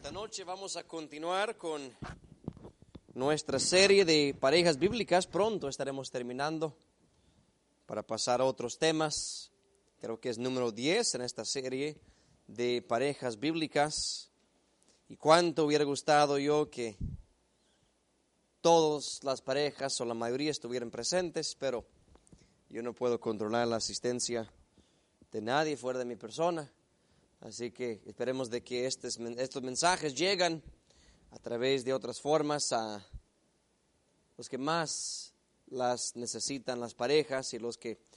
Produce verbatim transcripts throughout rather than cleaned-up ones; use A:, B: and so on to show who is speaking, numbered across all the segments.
A: Esta noche vamos a continuar con nuestra serie de parejas bíblicas. Pronto estaremos terminando para pasar a otros temas. Creo que es número diez en esta serie de parejas bíblicas. Y cuánto hubiera gustado yo que todas las parejas o la mayoría estuvieran presentes, pero yo no puedo controlar la asistencia de nadie fuera de mi persona. Así que esperemos de que estos, estos mensajes lleguen a través de otras formas a los que más las necesitan, las parejas y los que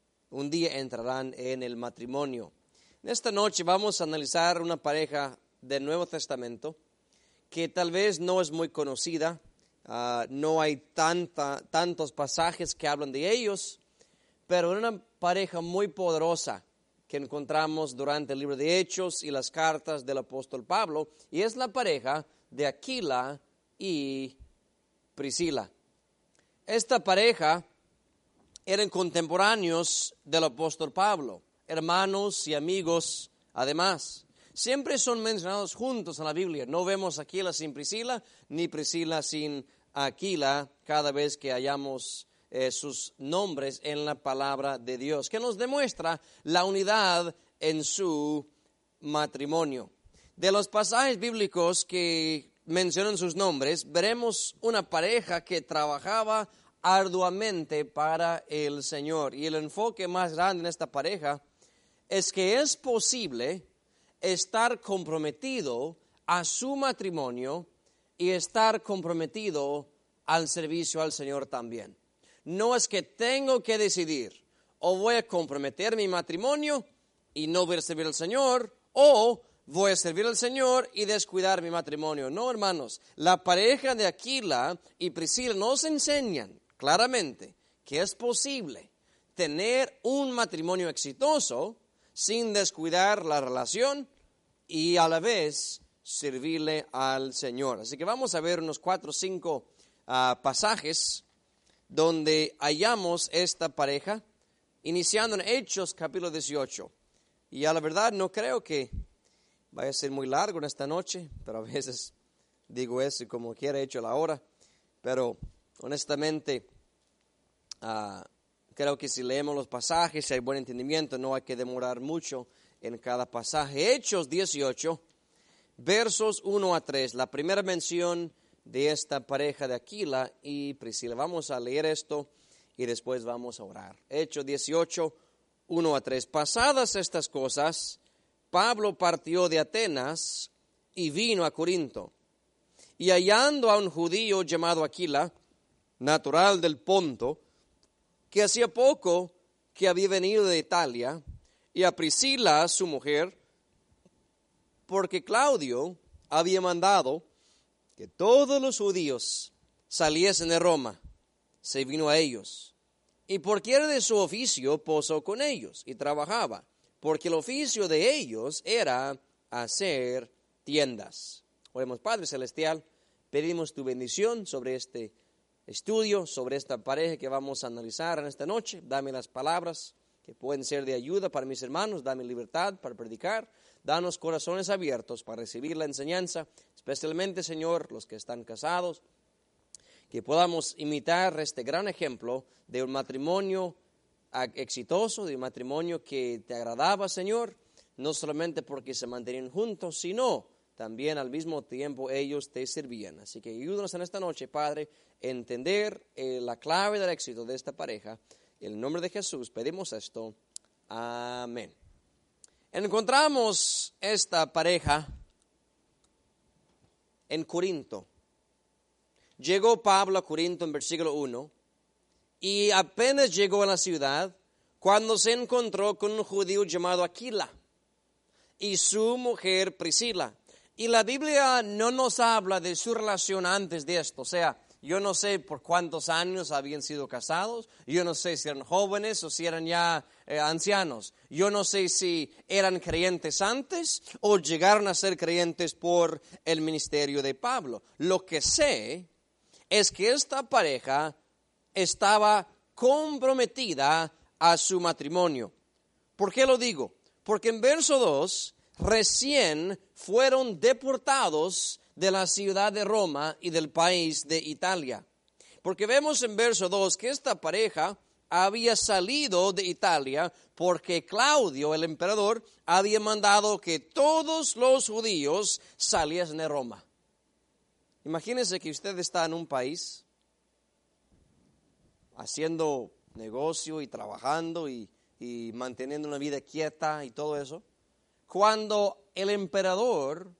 A: un día entrarán en el matrimonio. En esta noche vamos a analizar una pareja del Nuevo Testamento que tal vez no es muy conocida, uh, no hay tanta, tantos pasajes que hablan de ellos, pero una pareja muy poderosa que encontramos durante el libro de Hechos y las cartas del apóstol Pablo, y es la pareja de Aquila y Priscila. Esta pareja eran contemporáneos del apóstol Pablo, hermanos y amigos además. Siempre son mencionados juntos en la Biblia. No vemos Aquila sin Priscila, ni Priscila sin Aquila cada vez que hayamos Eh, sus nombres en la palabra de Dios, que nos demuestra la unidad en su matrimonio. De los pasajes bíblicos que mencionan sus nombres, veremos una pareja que trabajaba arduamente para el Señor. Y el enfoque más grande en esta pareja es que es posible estar comprometido a su matrimonio y estar comprometido al servicio al Señor también. No es que tengo que decidir, o voy a comprometer mi matrimonio y no voy a servir al Señor, o voy a servir al Señor y descuidar mi matrimonio. No, hermanos, la pareja de Aquila y Priscila nos enseñan claramente que es posible tener un matrimonio exitoso sin descuidar la relación y a la vez servirle al Señor. Así que vamos a ver unos cuatro o cinco uh, pasajes donde hallamos esta pareja, iniciando en Hechos capítulo dieciocho. Y a la verdad no creo que vaya a ser muy largo en esta noche, pero a veces digo eso y como quiera he hecho la hora. Pero honestamente, uh, creo que si leemos los pasajes, si hay buen entendimiento, no hay que demorar mucho en cada pasaje. Hechos dieciocho, versos uno a tres, la primera mención de esta pareja de Aquila y Priscila. Vamos a leer esto y después vamos a orar. Hechos dieciocho, uno a tres. Pasadas estas cosas, Pablo partió de Atenas y vino a Corinto. Y hallando a un judío llamado Aquila, natural del Ponto, que hacía poco que había venido de Italia, y a Priscila, su mujer, porque Claudio había mandado que todos los judíos saliesen de Roma, se vino a ellos. Y porque era de su oficio, posó con ellos y trabajaba, porque el oficio de ellos era hacer tiendas. Oremos, Padre Celestial, pedimos tu bendición sobre este estudio, sobre esta pareja que vamos a analizar en esta noche. Dame las palabras que pueden ser de ayuda para mis hermanos, dame libertad para predicar. Danos corazones abiertos para recibir la enseñanza, especialmente, Señor, los que están casados, que podamos imitar este gran ejemplo de un matrimonio exitoso, de un matrimonio que te agradaba, Señor, no solamente porque se mantenían juntos, sino también al mismo tiempo ellos te servían. Así que ayúdanos en esta noche, Padre, a entender eh, la clave del éxito de esta pareja. En el nombre de Jesús pedimos esto. Amén. Encontramos esta pareja en Corinto. Llegó Pablo a Corinto en versículo uno y apenas llegó a la ciudad cuando se encontró con un judío llamado Aquila y su mujer Priscila. Y la Biblia no nos habla de su relación antes de esto, o sea, yo no sé por cuántos años habían sido casados. Yo no sé si eran jóvenes o si eran ya eh, ancianos. Yo no sé si eran creyentes antes o llegaron a ser creyentes por el ministerio de Pablo. Lo que sé es que esta pareja estaba comprometida a su matrimonio. ¿Por qué lo digo? Porque en verso dos recién fueron deportados de la ciudad de Roma y del país de Italia. Porque vemos en verso dos que esta pareja había salido de Italia porque Claudio, el emperador, había mandado que todos los judíos saliesen de Roma. Imagínense que usted está en un país haciendo negocio y trabajando y, y manteniendo una vida quieta y todo eso. Cuando el emperador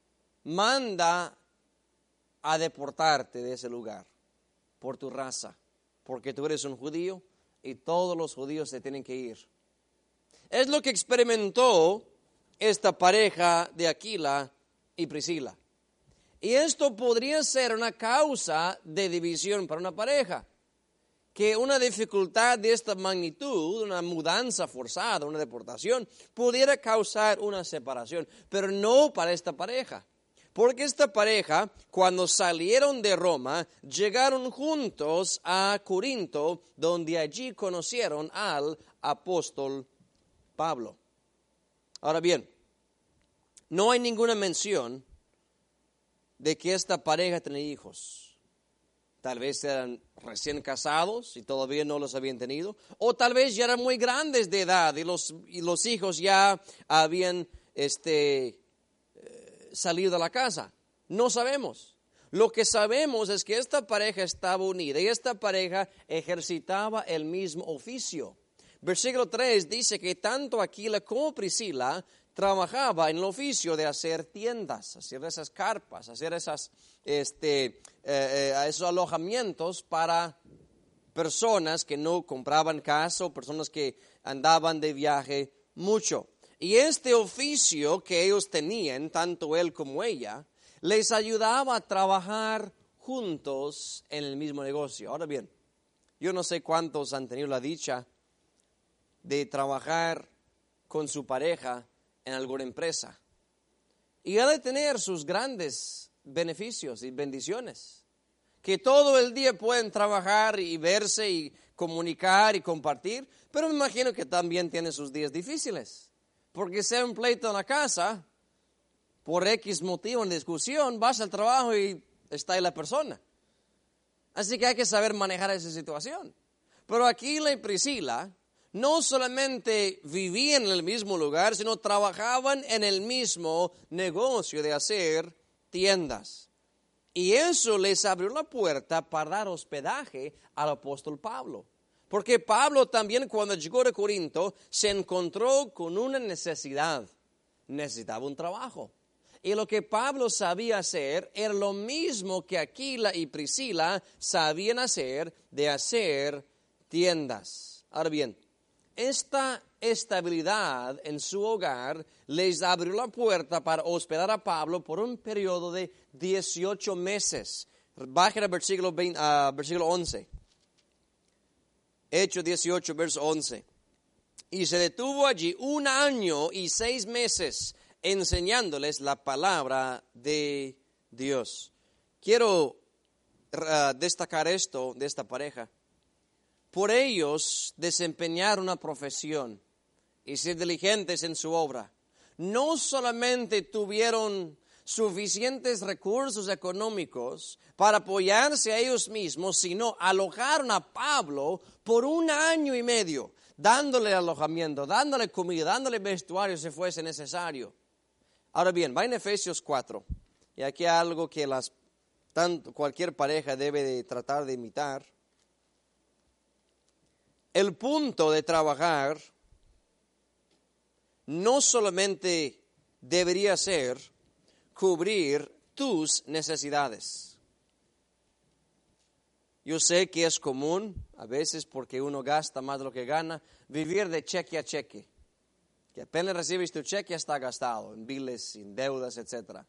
A: manda a deportarte de ese lugar por tu raza, porque tú eres un judío y todos los judíos se tienen que ir. Es lo que experimentó esta pareja de Aquila y Priscila. Y esto podría ser una causa de división para una pareja. Que una dificultad de esta magnitud, una mudanza forzada, una deportación, pudiera causar una separación, pero no para esta pareja. Porque esta pareja, cuando salieron de Roma, llegaron juntos a Corinto, donde allí conocieron al apóstol Pablo. Ahora bien, no hay ninguna mención de que esta pareja tenía hijos. Tal vez eran recién casados y todavía no los habían tenido. O tal vez ya eran muy grandes de edad y los, y los hijos ya habían este, eh, salido de la casa. No sabemos. Lo que sabemos es que esta pareja estaba unida y esta pareja ejercitaba el mismo oficio. Versículo tres dice que tanto Aquila como Priscila trabajaba en el oficio de hacer tiendas, hacer esas carpas, hacer esas, este, eh, eh, esos alojamientos para personas que no compraban casa o personas que andaban de viaje mucho. Y este oficio que ellos tenían, tanto él como ella, les ayudaba a trabajar juntos en el mismo negocio. Ahora bien, yo no sé cuántos han tenido la dicha de trabajar con su pareja en alguna empresa. Y ha de tener sus grandes beneficios y bendiciones. Que todo el día pueden trabajar y verse y comunicar y compartir. Pero me imagino que también tiene sus días difíciles. Porque sea un pleito en la casa, por X motivo en discusión, vas al trabajo y está ahí la persona. Así que hay que saber manejar esa situación. Pero Aquila y Priscila no solamente vivían en el mismo lugar, sino trabajaban en el mismo negocio de hacer tiendas. Y eso les abrió la puerta para dar hospedaje al apóstol Pablo. Porque Pablo también, cuando llegó a Corinto, se encontró con una necesidad. Necesitaba un trabajo. Y lo que Pablo sabía hacer era lo mismo que Aquila y Priscila sabían hacer, de hacer tiendas. Ahora bien, esta estabilidad en su hogar les abrió la puerta para hospedar a Pablo por un periodo de dieciocho meses. Bajen al versículo, veinte, uh, versículo once. Hechos dieciocho, verso once. Y se detuvo allí un año y seis meses enseñándoles la palabra de Dios. Quiero uh, destacar esto de esta pareja. Por ellos desempeñar una profesión y ser diligentes en su obra, no solamente tuvieron suficientes recursos económicos para apoyarse a ellos mismos, sino alojaron a Pablo por un año y medio, dándole alojamiento, dándole comida, dándole vestuario si fuese necesario. Ahora bien, va en Efesios cuatro, y aquí hay algo que las, tanto, cualquier pareja debe de tratar de imitar. El punto de trabajar no solamente debería ser cubrir tus necesidades. Yo sé que es común, a veces porque uno gasta más de lo que gana, vivir de cheque a cheque. Que apenas recibes tu cheque ya está gastado en biles, en deudas, etcétera.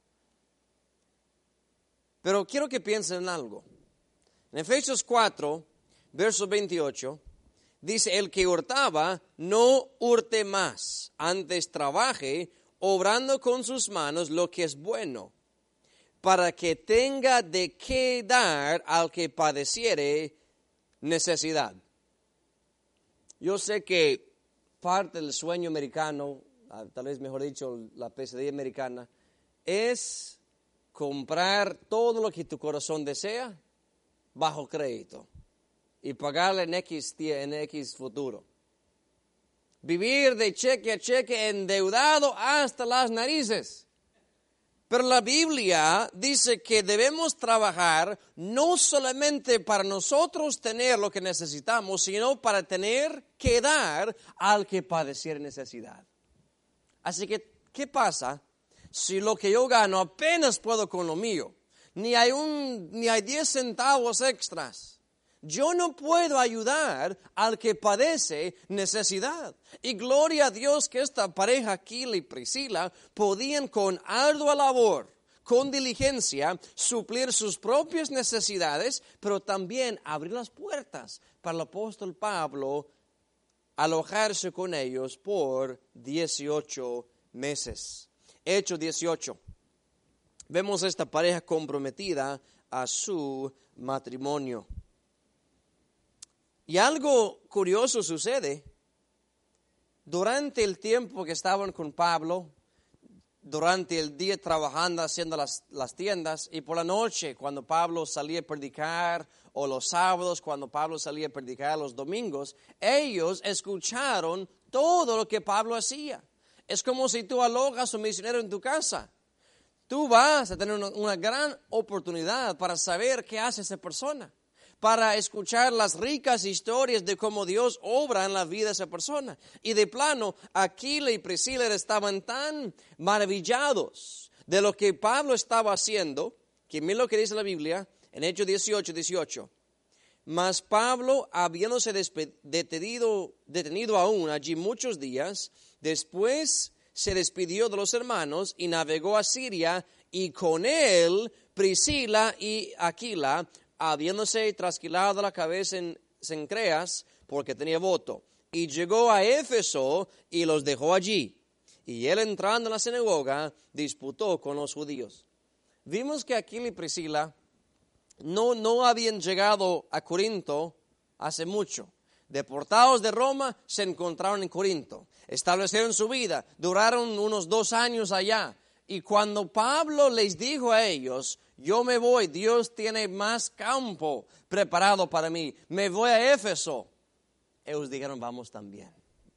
A: Pero quiero que piensen en algo. En Efesios cuatro, verso veintiocho, dice, el que hurtaba, no hurte más, antes trabaje, obrando con sus manos lo que es bueno, para que tenga de qué dar al que padeciere necesidad. Yo sé que parte del sueño americano tal vez mejor dicho, la pesadilla americana, es comprar todo lo que tu corazón desea bajo crédito y pagarle en X, en X futuro. Vivir de cheque a cheque endeudado hasta las narices. Pero la Biblia dice que debemos trabajar no solamente para nosotros tener lo que necesitamos, sino para tener que dar al que padeciera necesidad. Así que, ¿qué pasa si lo que yo gano apenas puedo con lo mío? Ni hay un, ni hay diez centavos extras. Yo no puedo ayudar al que padece necesidad. Y gloria a Dios que esta pareja, Aquila y Priscila, podían con ardua labor, con diligencia, suplir sus propias necesidades, pero también abrir las puertas para el apóstol Pablo alojarse con ellos por dieciocho meses. Hechos dieciocho. Vemos a esta pareja comprometida a su matrimonio. Y algo curioso sucede. Durante el tiempo que estaban con Pablo, durante el día trabajando, haciendo las, las tiendas, y por la noche, cuando Pablo salía a predicar, o los sábados, cuando Pablo salía a predicar los domingos, ellos escucharon todo lo que Pablo hacía. Es como si tú alojas a un misionero en tu casa. Tú vas a tener una, una gran oportunidad para saber qué hace esa persona, para escuchar las ricas historias de cómo Dios obra en la vida de esa persona. Y de plano, Aquila y Priscila estaban tan maravillados de lo que Pablo estaba haciendo, que miren lo que dice la Biblia en Hechos dieciocho, dieciocho. Mas Pablo, habiéndose detenido, detenido aún allí muchos días, después se despidió de los hermanos y navegó a Siria, y con él Priscila y Aquila, habiéndose trasquilado la cabeza en Cencreas, porque tenía voto, y llegó a Éfeso y los dejó allí. Y él, entrando en la sinagoga, disputó con los judíos. Vimos que Aquila y Priscila no, no habían llegado a Corinto hace mucho. Deportados de Roma, se encontraron en Corinto. Establecieron su vida, duraron unos dos años allá. Y cuando Pablo les dijo a ellos: yo me voy, Dios tiene más campo preparado para mí, me voy a Éfeso, ellos dijeron: vamos también.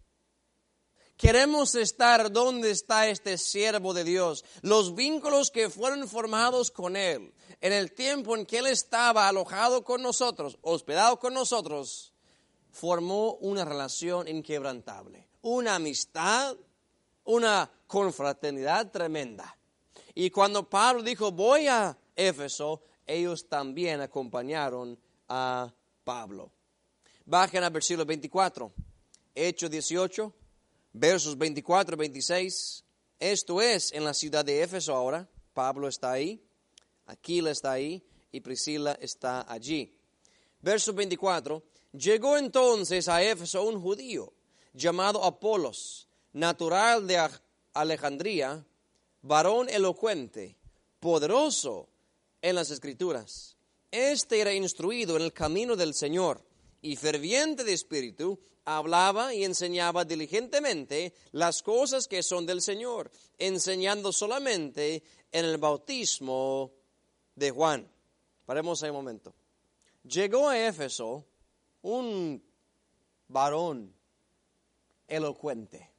A: Queremos estar donde está este siervo de Dios. Los vínculos que fueron formados con él, en el tiempo en que él estaba alojado con nosotros, hospedado con nosotros, formó una relación inquebrantable, una amistad, una confraternidad tremenda. Y cuando Pablo dijo: voy a Éfeso, ellos también acompañaron a Pablo. Bajen al versículo veinticuatro, Hechos dieciocho, versos veinticuatro y veintiséis. Esto es en la ciudad de Éfeso ahora. Pablo está ahí, Aquila está ahí y Priscila está allí. Verso veinticuatro. Llegó entonces a Éfeso un judío llamado Apolos, natural de Alejandría, varón elocuente, poderoso en las Escrituras. Este era instruido en el camino del Señor y ferviente de espíritu, hablaba y enseñaba diligentemente las cosas que son del Señor, enseñando solamente en el bautismo de Juan. Paremos ahí un momento. Llegó a Éfeso un varón elocuente,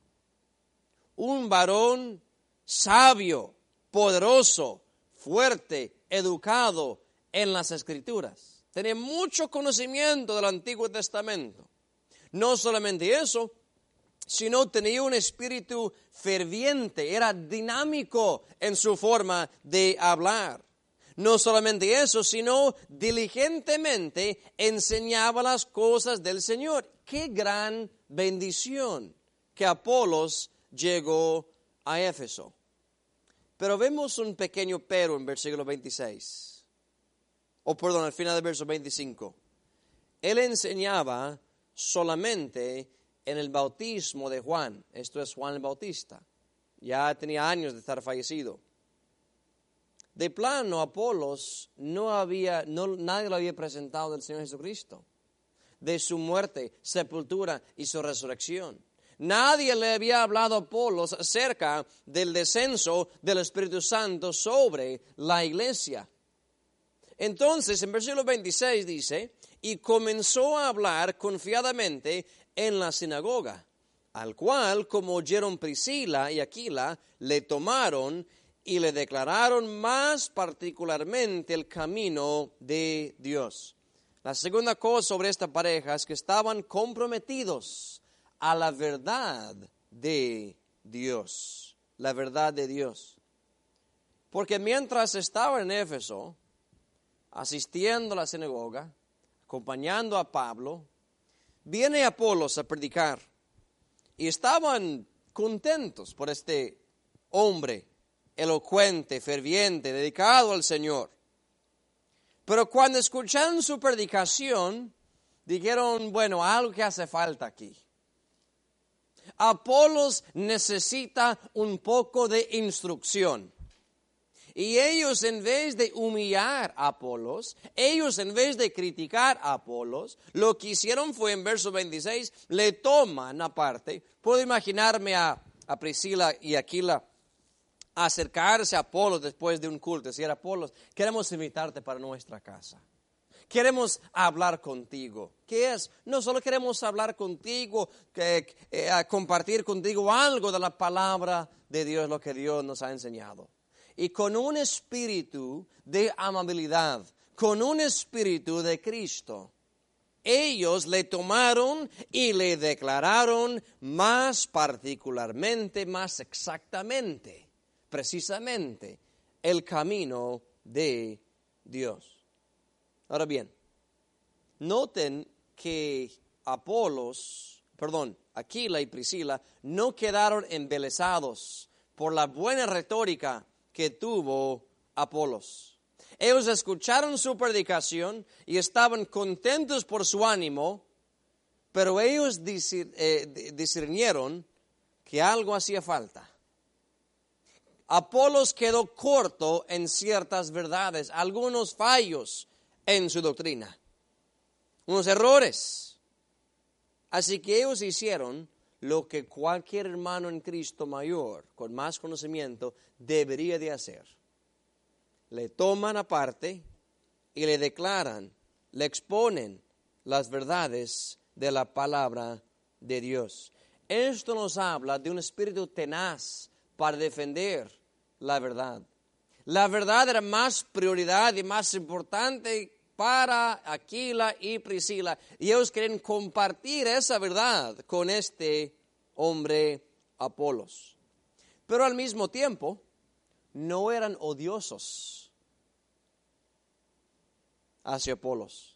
A: un varón sabio, poderoso, fuerte, educado en las Escrituras. Tenía mucho conocimiento del Antiguo Testamento. No solamente eso, sino tenía un espíritu ferviente, era dinámico en su forma de hablar. No solamente eso, sino diligentemente enseñaba las cosas del Señor. ¡Qué gran bendición que Apolos llegó a Éfeso! Pero vemos un pequeño pero en versículo veintiséis. O perdón, al final del verso veinticinco. Él enseñaba solamente en el bautismo de Juan. Esto es Juan el Bautista. Ya tenía años de estar fallecido. De plano, Apolos no había, no, nadie lo había presentado del Señor Jesucristo, de su muerte, sepultura y su resurrección. Nadie le había hablado a Apolos acerca del descenso del Espíritu Santo sobre la iglesia. Entonces, en versículo veintiséis dice, y comenzó a hablar confiadamente en la sinagoga, al cual, como oyeron Priscila y Aquila, le tomaron y le declararon más particularmente el camino de Dios. La segunda cosa sobre esta pareja es que estaban comprometidos a la verdad de Dios, la verdad de Dios. Porque mientras estaban en Éfeso, asistiendo a la sinagoga, acompañando a Pablo, viene Apolos a predicar y estaban contentos por este hombre elocuente, ferviente, dedicado al Señor. Pero cuando escucharon su predicación, dijeron, bueno, algo que hace falta aquí. Apolos necesita un poco de instrucción. Y ellos, en vez de humillar a Apolos, ellos en vez de criticar a Apolos, lo que hicieron fue en verso veintiséis, le toman aparte. Puedo imaginarme a, a Priscila y Aquila acercarse a Apolos después de un culto, decir, Apolos, queremos invitarte para nuestra casa. Queremos hablar contigo. ¿Qué es? No solo queremos hablar contigo, que, eh, compartir contigo algo de la palabra de Dios, lo que Dios nos ha enseñado. Y con un espíritu de amabilidad, con un espíritu de Cristo, ellos le tomaron y le declararon más particularmente, más exactamente, precisamente, el camino de Dios. Ahora bien, noten que Apolos, perdón, Aquila y Priscila no quedaron embelesados por la buena retórica que tuvo Apolos. Ellos escucharon su predicación y estaban contentos por su ánimo, pero ellos discernieron que algo hacía falta. Apolos quedó corto en ciertas verdades, algunos fallos en su doctrina, unos errores. Así que ellos hicieron lo que cualquier hermano en Cristo mayor, con más conocimiento, debería de hacer. Le toman aparte y le declaran, le exponen las verdades de la palabra de Dios. Esto nos habla de un espíritu tenaz para defender la verdad. La verdad era más prioridad y más importante para Aquila y Priscila. Y ellos quieren compartir esa verdad con este hombre Apolos. Pero al mismo tiempo, no eran odiosos hacia Apolos,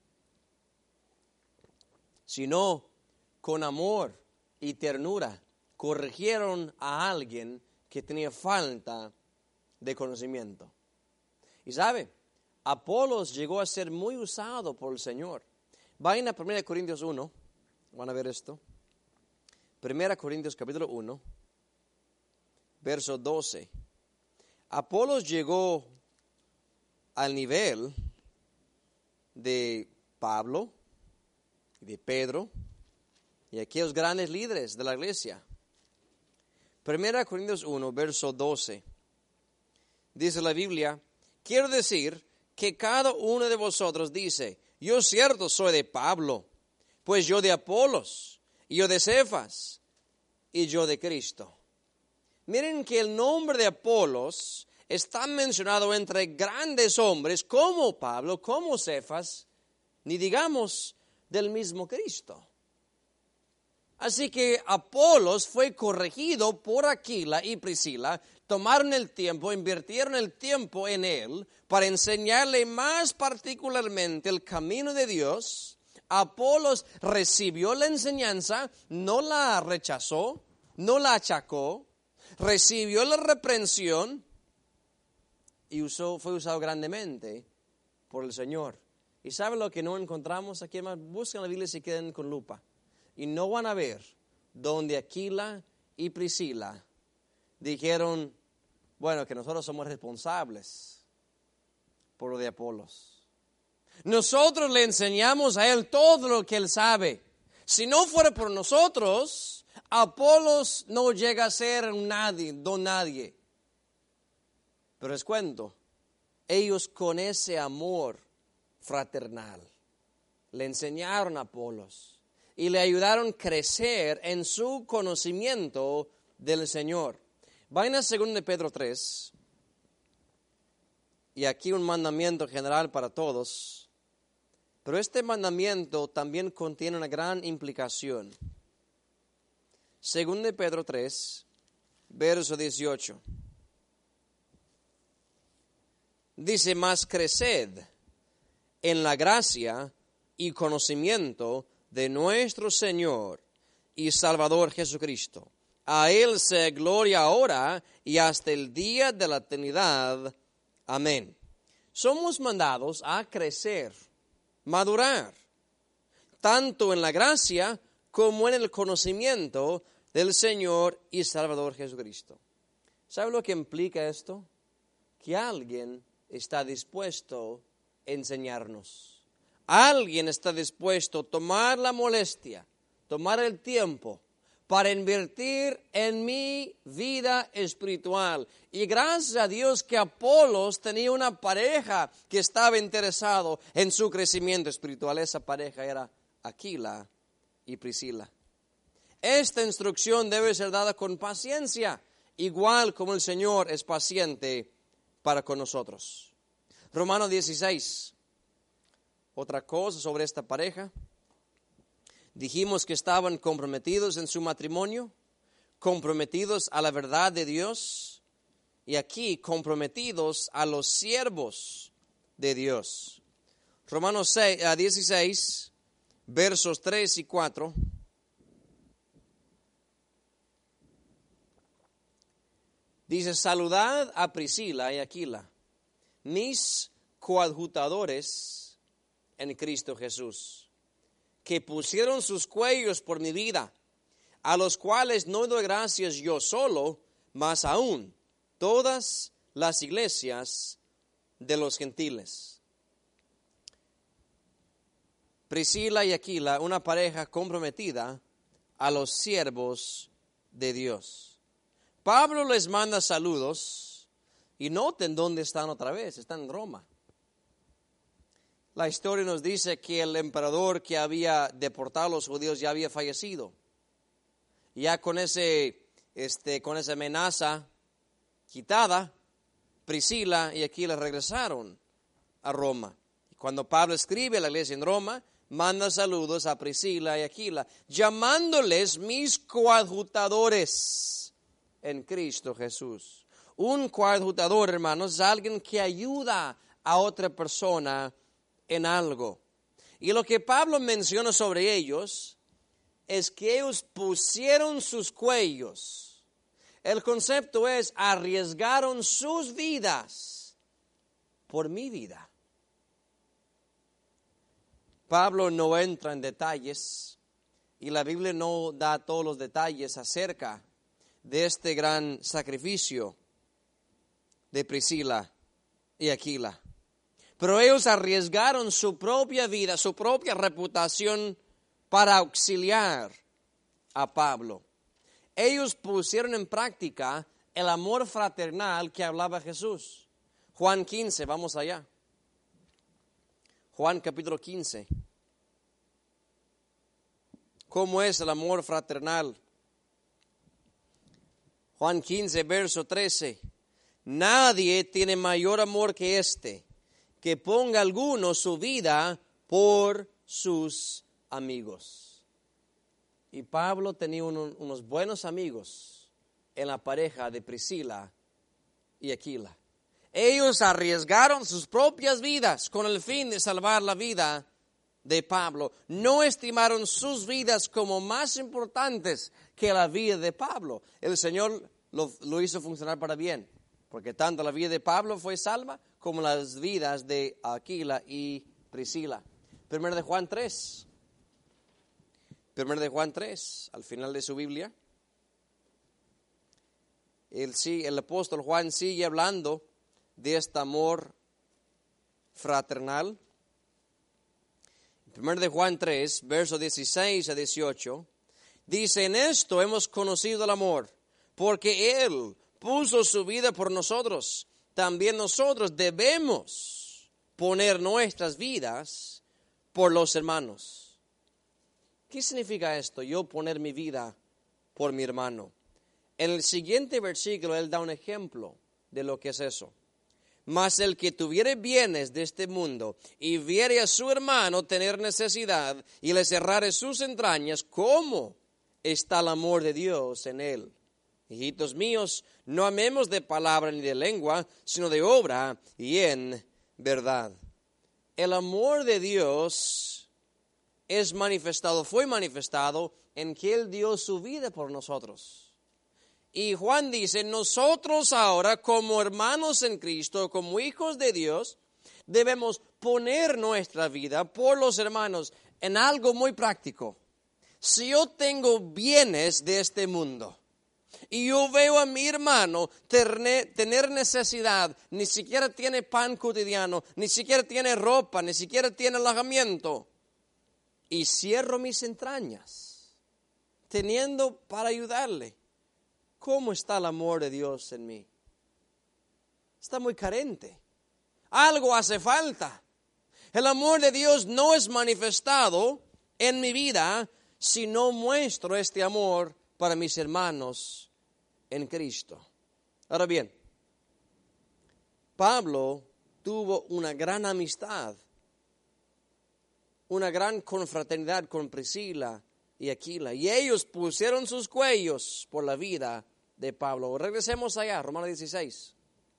A: sino con amor y ternura corrigieron a alguien que tenía falta de conocimiento. Y sabe, Apolos llegó a ser muy usado por el Señor. Vayan a primera Corintios uno, van a ver esto. primera Corintios capítulo uno, verso doce. Apolos llegó al nivel de Pablo, de Pedro y aquellos grandes líderes de la iglesia. primera Corintios uno, verso doce. Dice la Biblia, quiero decir que cada uno de vosotros dice, yo cierto soy de Pablo, pues yo de Apolos, y yo de Cefas, y yo de Cristo. Miren que el nombre de Apolos está mencionado entre grandes hombres como Pablo, como Cefas, ni digamos del mismo Cristo. Así que Apolos fue corregido por Aquila y Priscila, tomaron el tiempo, invirtieron el tiempo en él para enseñarle más particularmente el camino de Dios. Apolos recibió la enseñanza, no la rechazó, no la achacó, recibió la reprensión y usó, fue usado grandemente por el Señor. ¿Y saben lo que no encontramos aquí? Más buscan la Biblia y se queden con lupa. Y no van a ver donde Aquila y Priscila dijeron, bueno, que nosotros somos responsables por lo de Apolos. Nosotros le enseñamos a él todo lo que él sabe. Si no fuera por nosotros, Apolos no llega a ser nadie, don nadie. Pero les cuento, ellos con ese amor fraternal le enseñaron a Apolos y le ayudaron a crecer en su conocimiento del Señor. Vayan a segundo de Pedro tres, y aquí un mandamiento general para todos, pero este mandamiento también contiene una gran implicación. segundo de Pedro tres, verso dieciocho. Dice, mas creced en la gracia y conocimiento de nuestro Señor y Salvador Jesucristo. A Él sea gloria ahora y hasta el día de la eternidad. Amén. Somos mandados a crecer, madurar, tanto en la gracia como en el conocimiento del Señor y Salvador Jesucristo. ¿Sabe lo que implica esto? Que alguien está dispuesto a enseñarnos. Alguien está dispuesto a tomar la molestia, tomar el tiempo para invertir en mi vida espiritual. Y gracias a Dios que Apolos tenía una pareja que estaba interesado en su crecimiento espiritual. Esa pareja era Aquila y Priscila. Esta instrucción debe ser dada con paciencia, igual como el Señor es paciente para con nosotros. Romanos dieciséis. Otra cosa sobre esta pareja. Dijimos que estaban comprometidos en su matrimonio, comprometidos a la verdad de Dios, y aquí comprometidos a los siervos de Dios. Romanos dieciséis, versos tres y cuatro. Dice, saludad a Priscila y Aquila, mis coadjutadores en Cristo Jesús, que pusieron sus cuellos por mi vida, a los cuales no doy gracias yo solo, mas aún todas las iglesias de los gentiles. Priscila y Aquila, una pareja comprometida a los siervos de Dios. Pablo les manda saludos y noten dónde están otra vez, están en Roma. La historia nos dice que el emperador que había deportado a los judíos ya había fallecido. Ya con, ese, este, con esa amenaza quitada, Priscila y Aquila regresaron a Roma. Cuando Pablo escribe a la iglesia en Roma, manda saludos a Priscila y Aquila, llamándoles mis coadjutadores en Cristo Jesús. Un coadjutador, hermanos, es alguien que ayuda a otra persona en algo. Y lo que Pablo menciona sobre ellos es que ellos pusieron sus cuellos. El concepto es arriesgaron sus vidas por mi vida. Pablo no entra en detalles y la Biblia no da todos los detalles acerca de este gran sacrificio de Priscila y Aquila. Pero ellos arriesgaron su propia vida, su propia reputación para auxiliar a Pablo. Ellos pusieron en práctica el amor fraternal que hablaba Jesús. Juan quince, vamos allá. Juan capítulo quince. ¿Cómo es el amor fraternal? Juan quince, verso trece. Nadie tiene mayor amor que este, que ponga alguno su vida por sus amigos. Y Pablo tenía uno, unos buenos amigos en la pareja de Priscila y Aquila. Ellos arriesgaron sus propias vidas con el fin de salvar la vida de Pablo. No estimaron sus vidas como más importantes que la vida de Pablo. El Señor lo, lo hizo funcionar para bien, porque tanto la vida de Pablo fue salva como las vidas de Aquila y Priscila. Primero de Juan tres. Primero de Juan tres, al final de su Biblia. El, el apóstol Juan sigue hablando de este amor fraternal. Primero de Juan tres, versos dieciséis a dieciocho. Dice, en esto hemos conocido el amor, porque Él puso su vida por nosotros. También nosotros debemos poner nuestras vidas por los hermanos. ¿Qué significa esto? Yo poner mi vida por mi hermano. En el siguiente versículo Él da un ejemplo de lo que es eso. Mas el que tuviere bienes de este mundo y viere a su hermano tener necesidad y le cerrare sus entrañas, ¿cómo está el amor de Dios en él? Hijitos míos, no amemos de palabra ni de lengua, sino de obra y en verdad. El amor de Dios es manifestado, fue manifestado en que Él dio su vida por nosotros. Y Juan dice, nosotros ahora como hermanos en Cristo, como hijos de Dios, debemos poner nuestra vida por los hermanos en algo muy práctico. Si yo tengo bienes de este mundo y yo veo a mi hermano tener necesidad, ni siquiera tiene pan cotidiano, ni siquiera tiene ropa, ni siquiera tiene alojamiento, y cierro mis entrañas, teniendo para ayudarle, ¿cómo está el amor de Dios en mí? Está muy carente. Algo hace falta. El amor de Dios no es manifestado en mi vida si no muestro este amor para mis hermanos en Cristo. Ahora bien, Pablo tuvo una gran amistad, una gran confraternidad con Priscila y Aquila, y ellos pusieron sus cuellos por la vida de Pablo. Regresemos allá, Romanos dieciséis.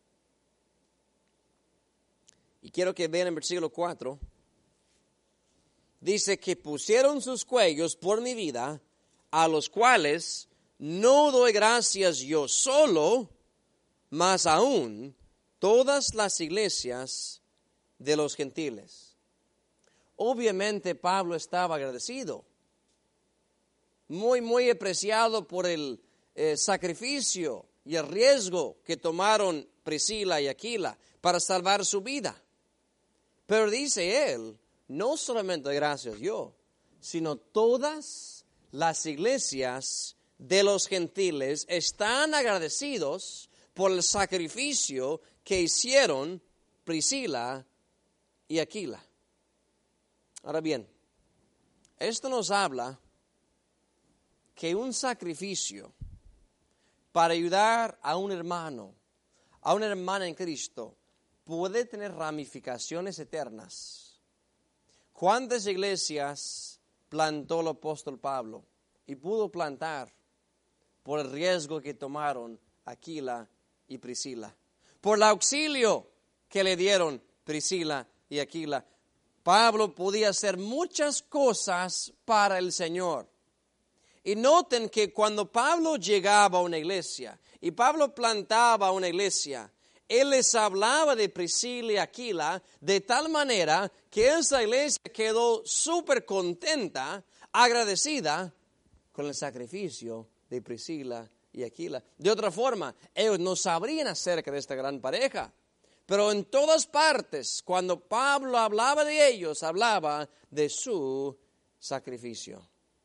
A: Y quiero que vean en versículo cuatro. Dice que pusieron sus cuellos por mi vida, a los cuales no doy gracias yo solo, mas aún todas las iglesias de los gentiles. Obviamente Pablo estaba agradecido, muy, muy apreciado por el eh, sacrificio y el riesgo que tomaron Priscila y Aquila para salvar su vida. Pero dice él, no solamente gracias yo, sino todas las iglesias de los gentiles están agradecidos por el sacrificio que hicieron Priscila y Aquila. Ahora bien, esto nos habla que un sacrificio para ayudar a un hermano, a una hermana en Cristo, puede tener ramificaciones eternas. ¿Cuántas iglesias plantó el apóstol Pablo? Y pudo plantar por el riesgo que tomaron Aquila y Priscila, por el auxilio que le dieron Priscila y Aquila. Pablo podía hacer muchas cosas para el Señor. Y noten que cuando Pablo llegaba a una iglesia y Pablo plantaba una iglesia, él les hablaba de Priscila y Aquila de tal manera que esa iglesia quedó súper contenta, agradecida con el sacrificio de Priscila y Aquila. De otra forma, ellos no sabrían acerca de esta gran pareja. Pero en todas partes, cuando Pablo hablaba de ellos, hablaba de su sacrificio.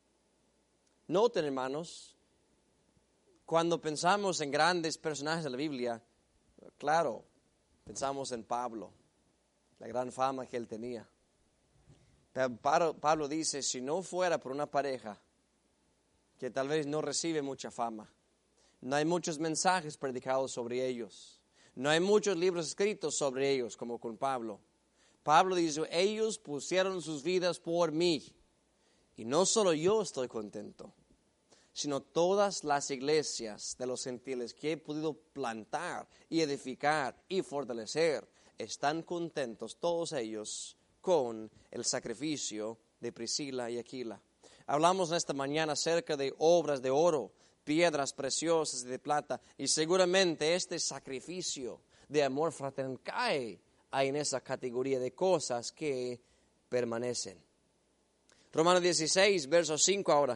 A: Noten, hermanos, cuando pensamos en grandes personajes de la Biblia, claro, pensamos en Pablo, la gran fama que él tenía. Pero Pablo dice, si no fuera por una pareja que tal vez no recibe mucha fama, no hay muchos mensajes predicados sobre ellos, no hay muchos libros escritos sobre ellos como con Pablo. Pablo dice, ellos pusieron sus vidas por mí. Y no solo yo estoy contento, sino todas las iglesias de los gentiles que he podido plantar y edificar y fortalecer, están contentos todos ellos con el sacrificio de Priscila y Aquila. Hablamos esta mañana acerca de obras de oro, piedras preciosas y de plata, y seguramente este sacrificio de amor fraternal cae ahí en esa categoría de cosas que permanecen. Romanos dieciséis, verso cinco ahora.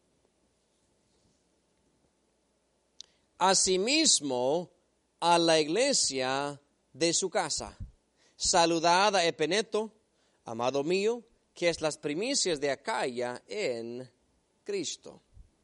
A: Asimismo, a la iglesia de su casa, saludad a Epeneto, amado mío, que es las primicias de Acaya en Cristo.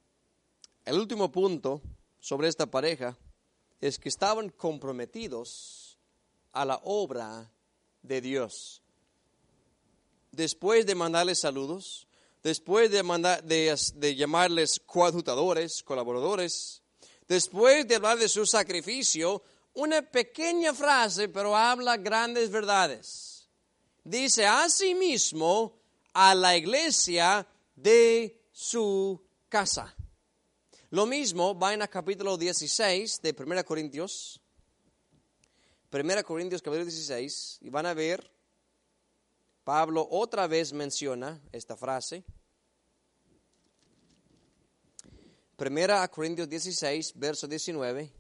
A: el último punto sobre esta pareja es que estaban comprometidos a la obra de Dios. Después de mandarles saludos, después de, mandar, de, de llamarles coadjutadores, colaboradores, después de hablar de su sacrificio, una pequeña frase, pero habla grandes verdades. Dice, asimismo, a la iglesia de su casa. Lo mismo va en el capítulo dieciséis de primera Corintios. primera Corintios capítulo dieciséis, y van a ver, Pablo otra vez menciona esta frase. primera Corintios dieciséis, verso diecinueve.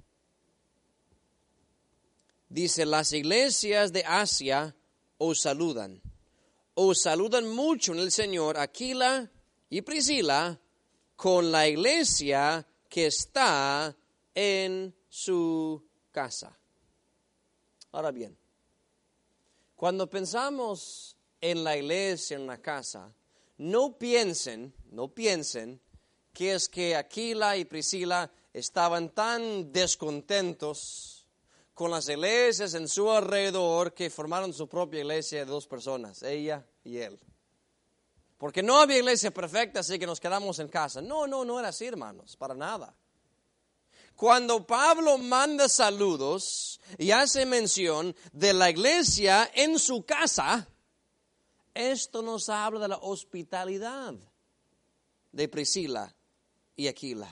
A: Dice, las iglesias de Asia os saludan. Os saludan mucho en el Señor Aquila y Priscila con la iglesia que está en su casa. Ahora bien, cuando pensamos en la iglesia, en la casa, no piensen, no piensen que es que Aquila y Priscila estaban tan descontentos con las iglesias en su alrededor que formaron su propia iglesia de dos personas, ella y él. Porque no había iglesia perfecta, así que nos quedamos en casa. No, no, no era así, hermanos, para nada. Cuando Pablo manda saludos y hace mención de la iglesia en su casa, esto nos habla de la hospitalidad de Priscila y Aquila.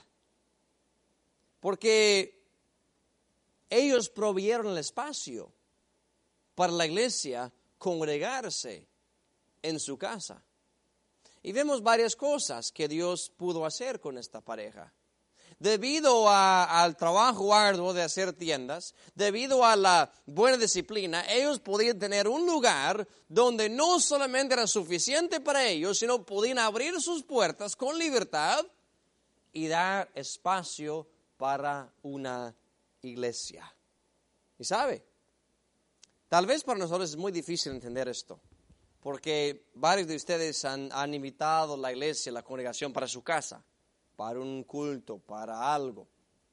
A: Porque ellos provieron el espacio para la iglesia congregarse en su casa. Y vemos varias cosas que Dios pudo hacer con esta pareja. Debido a, al trabajo arduo de hacer tiendas, debido a la buena disciplina, ellos podían tener un lugar donde no solamente era suficiente para ellos, sino podían abrir sus puertas con libertad y dar espacio para una iglesia. ¿Y sabe? Tal vez para nosotros es muy difícil entender esto, porque varios de ustedes han, han invitado a la iglesia, la congregación para su casa, para un culto, para algo.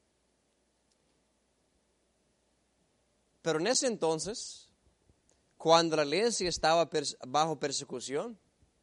A: Pero en ese entonces, cuando la iglesia estaba pers- bajo persecución,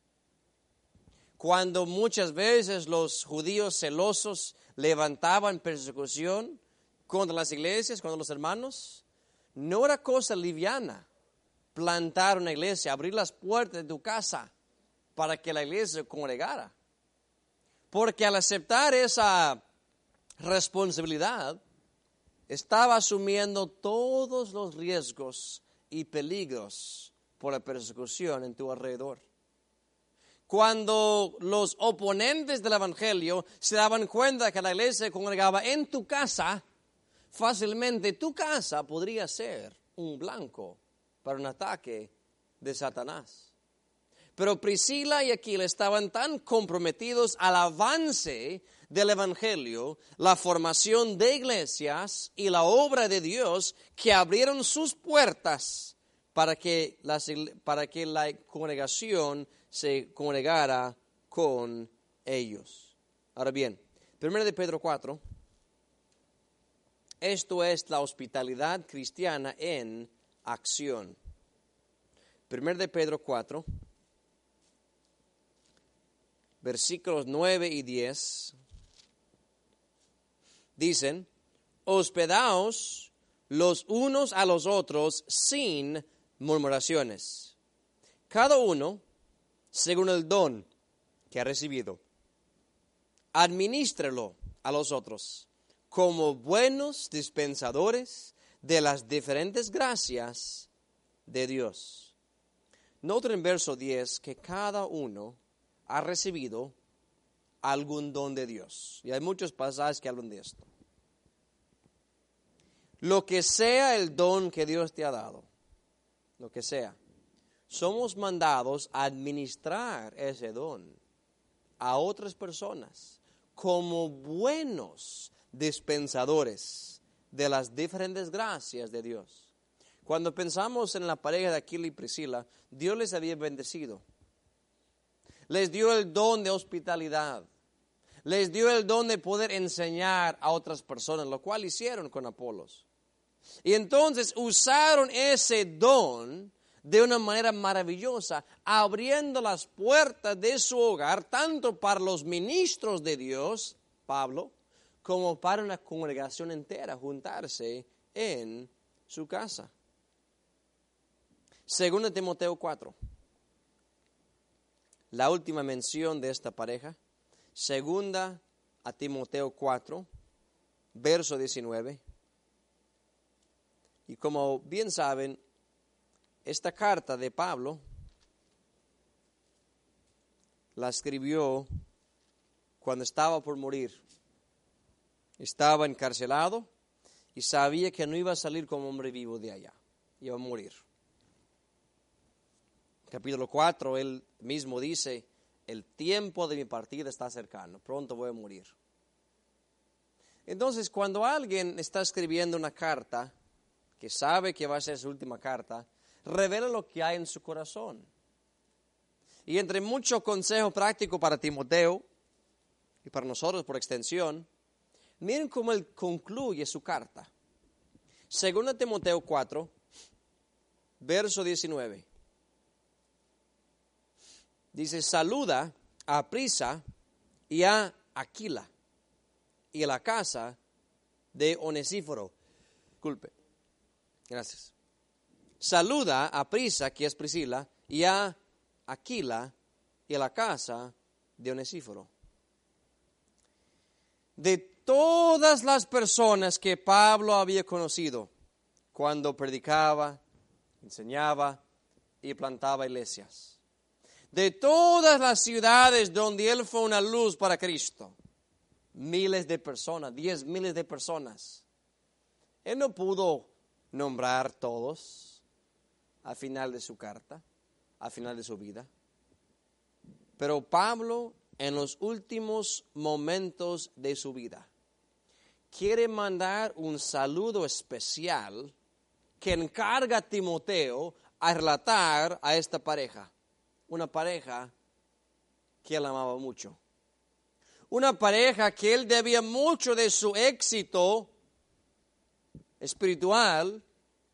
A: cuando muchas veces los judíos celosos levantaban persecución contra las iglesias, contra los hermanos, no era cosa liviana plantar una iglesia, abrir las puertas de tu casa para que la iglesia se congregara. Porque al aceptar esa responsabilidad, estaba asumiendo todos los riesgos y peligros por la persecución en tu alrededor. Cuando los oponentes del evangelio se daban cuenta que la iglesia se congregaba en tu casa, fácilmente tu casa podría ser un blanco para un ataque de Satanás. Pero Priscila y Aquila estaban tan comprometidos al avance del evangelio, la formación de iglesias y la obra de Dios, que abrieron sus puertas para que, las, para que la congregación se congregara con ellos. Ahora bien, primero de Pedro cuatro, esto es la hospitalidad cristiana en acción. primero de Pedro cuatro, versículos nueve y diez, dicen, hospedaos los unos a los otros sin murmuraciones. Cada uno, según el don que ha recibido, adminístrelo a los otros como buenos dispensadores de las diferentes gracias de Dios. Noten en verso diez que cada uno ha recibido algún don de Dios. Y hay muchos pasajes que hablan de esto. Lo que sea el don que Dios te ha dado, lo que sea, somos mandados a administrar ese don a otras personas como buenos dispensadores de las diferentes gracias de Dios. Cuando pensamos en la pareja de Aquila y Priscila, Dios les había bendecido. Les dio el don de hospitalidad. Les dio el don de poder enseñar a otras personas, lo cual hicieron con Apolos. Y entonces usaron ese don de una manera maravillosa, abriendo las puertas de su hogar, tanto para los ministros de Dios, Pablo, como para una congregación entera juntarse en su casa. Segunda Timoteo cuatro. La última mención de esta pareja. Segunda a Timoteo cuatro, verso diecinueve. Y como bien saben, esta carta de Pablo la escribió cuando estaba por morir. Estaba encarcelado y sabía que no iba a salir como hombre vivo de allá. Iba a morir. Capítulo cuatro, él mismo dice, el tiempo de mi partida está cercano, pronto voy a morir. Entonces, cuando alguien está escribiendo una carta, que sabe que va a ser su última carta, revela lo que hay en su corazón. Y entre mucho consejo práctico para Timoteo, y para nosotros por extensión, miren cómo él concluye su carta. Segunda Timoteo cuatro, verso diecinueve. Dice, saluda a Prisa y a Aquila y a la casa de Onesíforo. Disculpe. Gracias. Saluda a Prisa, que es Priscila, y a Aquila y a la casa de Onesíforo. De todas las personas que Pablo había conocido cuando predicaba, enseñaba y plantaba iglesias, de todas las ciudades donde él fue una luz para Cristo, miles de personas, diez miles de personas, él no pudo nombrar todos al final de su carta, al final de su vida. Pero Pablo, en los últimos momentos de su vida, quiere mandar un saludo especial que encarga a Timoteo a relatar a esta pareja. Una pareja que él amaba mucho. Una pareja que él debía mucho de su éxito espiritual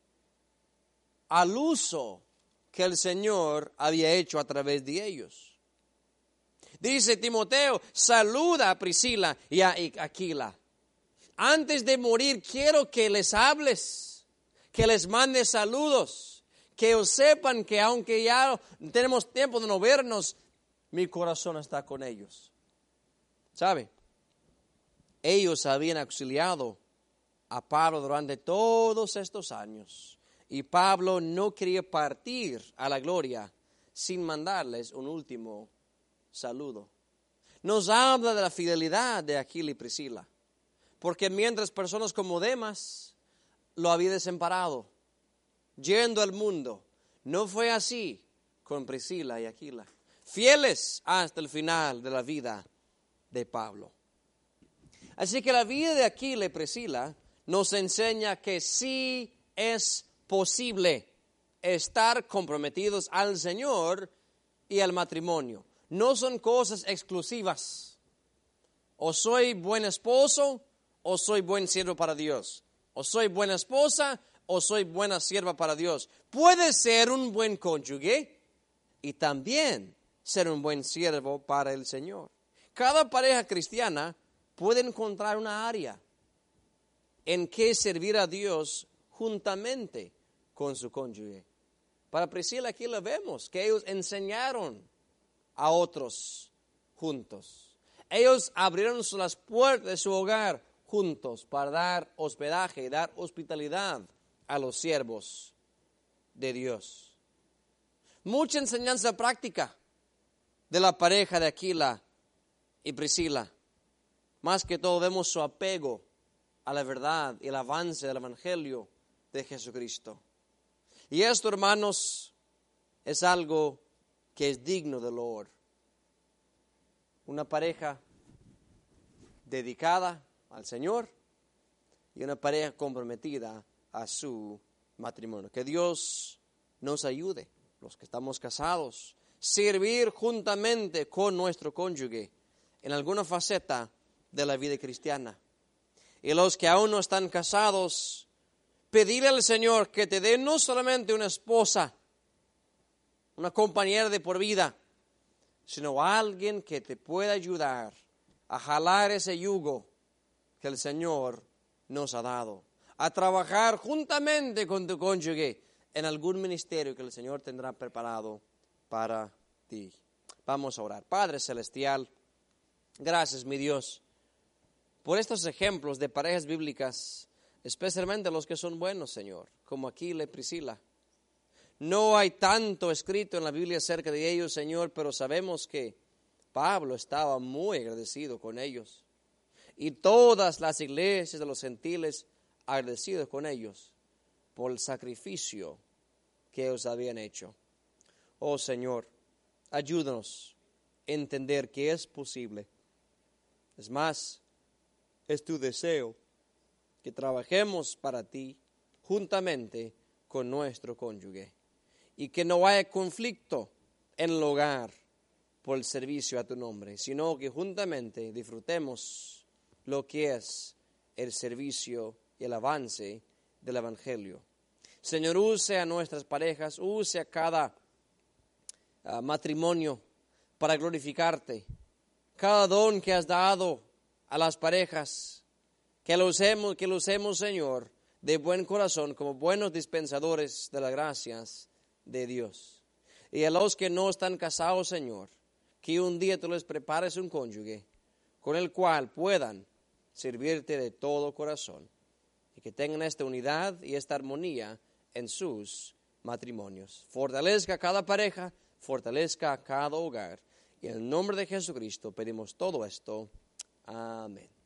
A: al uso que el Señor había hecho a través de ellos. Dice Timoteo, saluda a Priscila y a Aquila. Antes de morir quiero que les hables, que les mandes saludos, que os sepan que aunque ya tenemos tiempo de no vernos, mi corazón está con ellos. ¿Sabe? Ellos habían auxiliado a Pablo durante todos estos años. Y Pablo no quería partir a la gloria sin mandarles un último saludo. Nos habla de la fidelidad de Aquila y Priscila. Porque mientras personas como Demas lo había desamparado, yendo al mundo, no fue así con Priscila y Aquila. Fieles hasta el final de la vida de Pablo. Así que la vida de Aquila y Priscila nos enseña que sí es posible estar comprometidos al Señor y al matrimonio. No son cosas exclusivas. O soy buen esposo o soy buen siervo para Dios. O soy buena esposa o soy buena sierva para Dios. Puede ser un buen cónyuge y también ser un buen siervo para el Señor. Cada pareja cristiana puede encontrar una área en que servir a Dios juntamente con su cónyuge. Para Priscila aquí lo vemos, que ellos enseñaron a otros juntos. Ellos abrieron las puertas de su hogar juntos para dar hospedaje, dar hospitalidad a los siervos de Dios. Mucha enseñanza práctica de la pareja de Aquila y Priscila. Más que todo vemos su apego a la verdad y el avance del Evangelio de Jesucristo. Y esto, hermanos, es algo que es digno de loor. Una pareja dedicada al Señor y una pareja comprometida a su matrimonio. Que Dios nos ayude, los que estamos casados, servir juntamente con nuestro cónyuge en alguna faceta de la vida cristiana. Y los que aún no están casados, pedirle al Señor que te dé no solamente una esposa, una compañera de por vida, sino alguien que te pueda ayudar a jalar ese yugo que el Señor nos ha dado, a trabajar juntamente con tu cónyuge en algún ministerio que el Señor tendrá preparado para ti. Vamos a orar. Padre Celestial, gracias, mi Dios, por estos ejemplos de parejas bíblicas, especialmente los que son buenos, Señor, como Aquila y Priscila. No hay tanto escrito en la Biblia acerca de ellos, Señor, pero sabemos que Pablo estaba muy agradecido con ellos. Y todas las iglesias de los gentiles agradecidos con ellos por el sacrificio que ellos habían hecho. Oh Señor, ayúdanos a entender que es posible. Es más, es tu deseo que trabajemos para ti juntamente con nuestro cónyuge y que no haya conflicto en el hogar por el servicio a tu nombre, sino que juntamente disfrutemos lo que es el servicio y el avance del Evangelio. Señor, use a nuestras parejas, use a cada uh, matrimonio para glorificarte. Cada don que has dado a las parejas, que lo usemos, que lo usemos, Señor, de buen corazón, como buenos dispensadores de las gracias de Dios. Y a los que no están casados, Señor, que un día tú les prepares un cónyuge con el cual puedan servirte de todo corazón y que tengan esta unidad y esta armonía en sus matrimonios. Fortalezca a cada pareja, fortalezca a cada hogar. Y en el nombre de Jesucristo pedimos todo esto. Amén.